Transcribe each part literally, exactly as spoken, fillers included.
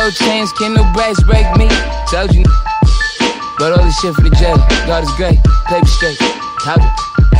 gold chains, can't no brass break me. Told you. But all this shit for the jail. God is great, paper straight. How it?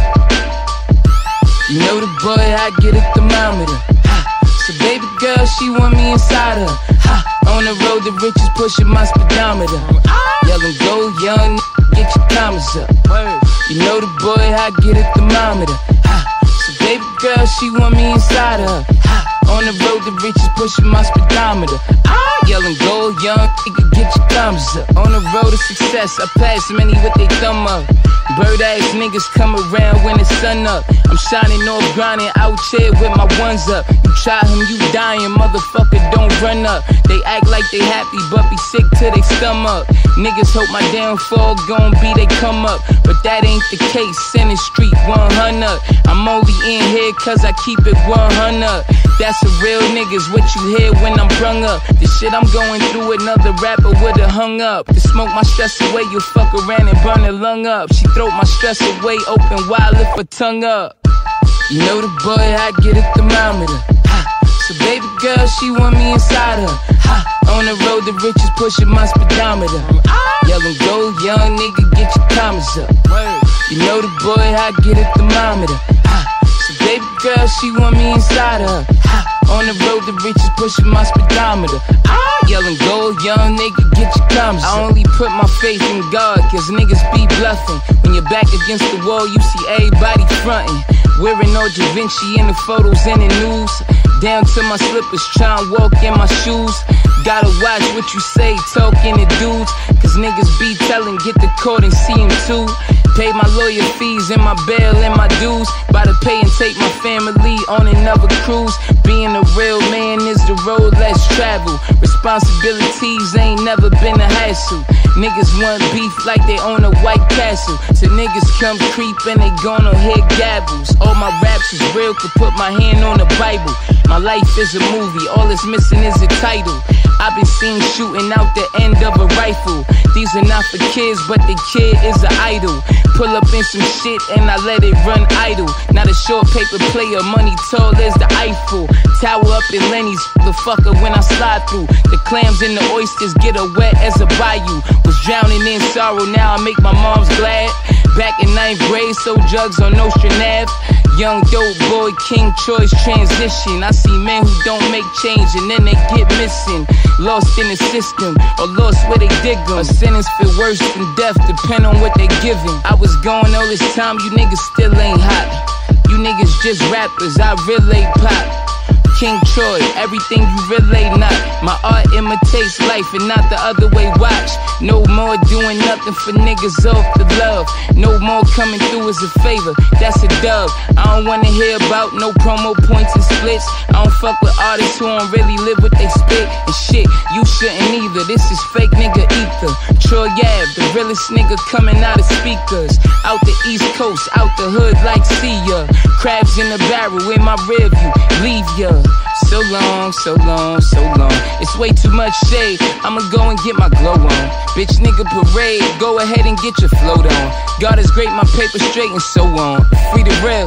You know the boy, I get a thermometer. Ha. So baby girl, she want me inside her. Ha. On the road, the riches pushing my speedometer. Yelling go, young, get your commas up. You know the boy, I get a thermometer. Ha. So baby girl, she want me inside her. Ha. On the road, the riches pushing my speedometer. Yelling go, young, nigga, get your thumbs up. On the road to success, I pass many with they thumb up. Bird ass niggas come around when the sun up. I'm shining off, grinding out here with my ones up. You try him, you dying, motherfucker, don't run up. They act like they happy, but be sick till they stomach. Niggas hope my downfall gon' be they come up, but that ain't the case. In the street one hundred, I'm only in here cause I keep it one hundred. That's a real niggas, what you hear when I'm brung up. The shit I'm going through, another rapper would've hung up. To smoke my stress away, you fuck around and burn her lung up. She throw my stress away, open wide, lift her tongue up. You know the boy, I get a thermometer. Ha. So baby girl, she want me inside her. Ha. On the road, the riches pushing my speedometer. Yelling go, young nigga, get your commas up. You know the boy, I get a thermometer. Ha. So baby girl, she want me inside her. Ha. On the road, the riches pushing my speedometer. Yelling go, young nigga, get your commas up. I only put my faith in God, cause niggas be bluffing. When you're back against the wall, you see everybody frontin'. Wearing all Da Vinci in the photos and the news. Down to my slippers, tryin' walk in my shoes. Gotta watch what you say, talking to dudes. Cause niggas be tellin', get the court and see him too. Pay my lawyer fees and my bail and my dues. About to pay and take my family on another cruise. Being a real man is the road less traveled. Responsibilities ain't never been a hassle. Niggas want beef like they own a White Castle. So niggas come creep and they gonna hear gabbles. All my raps is real, could put my hand on the Bible. My life is a movie, all it's missing is a title. I've been seen shooting out the end of a rifle. These are not for kids, but the kid is an idol. Pull up in some shit and I let it run idle. Not a short paper player, money tall as the Eiffel Tower up in Lenny's, the fucker when I slide through. The clams and the oysters get a wet as a bayou. Was drowning in sorrow, now I make my mom's glad. Back in ninth grade, sold drugs on Nostrand Ave. Young dope boy, king choice transition. I see men who don't make change and then they get missing. Lost in the system, or lost where they dig them. A sentence feel worse than death, depend on what they giving. I was going all this time, you niggas still ain't hot. You niggas just rappers, I relay pop. King Troy, everything you relay not. My art imitates life and not the other way, watch. No more doing nothing for niggas off the love. No more coming through as a favor, that's a dub. I don't wanna hear about no promo points and splits. I don't fuck with artists who don't really live what they spit. And shit, you shouldn't either, this is fake nigga ether. Troy Ave, the realest nigga coming out of speakers. Out the East Coast, out the hood like see ya. Crabs in the barrel in my rear view, leave ya. So long, so long, so long. It's way too much shade, I'ma go and get my glow on. Bitch nigga parade, go ahead and get your float on. God is great, my paper straight and so on. Free the real.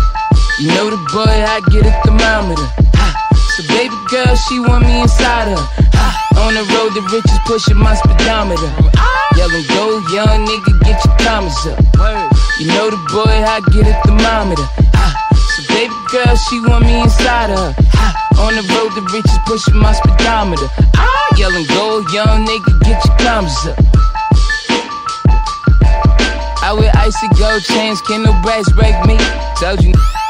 You know the boy, I get a thermometer. Ha. So baby girl, she want me inside her. Ha. On the road, the riches pushing my speedometer. Yelling go, young nigga, get your commas up. You know the boy, I get a thermometer. Ha. So baby girl, she want me inside her. Ha. On the road, the riches pushing my speedometer. Ah, yelling go, young nigga, get your commas up. I wear icy gold chains, can't no brass break me. Told you.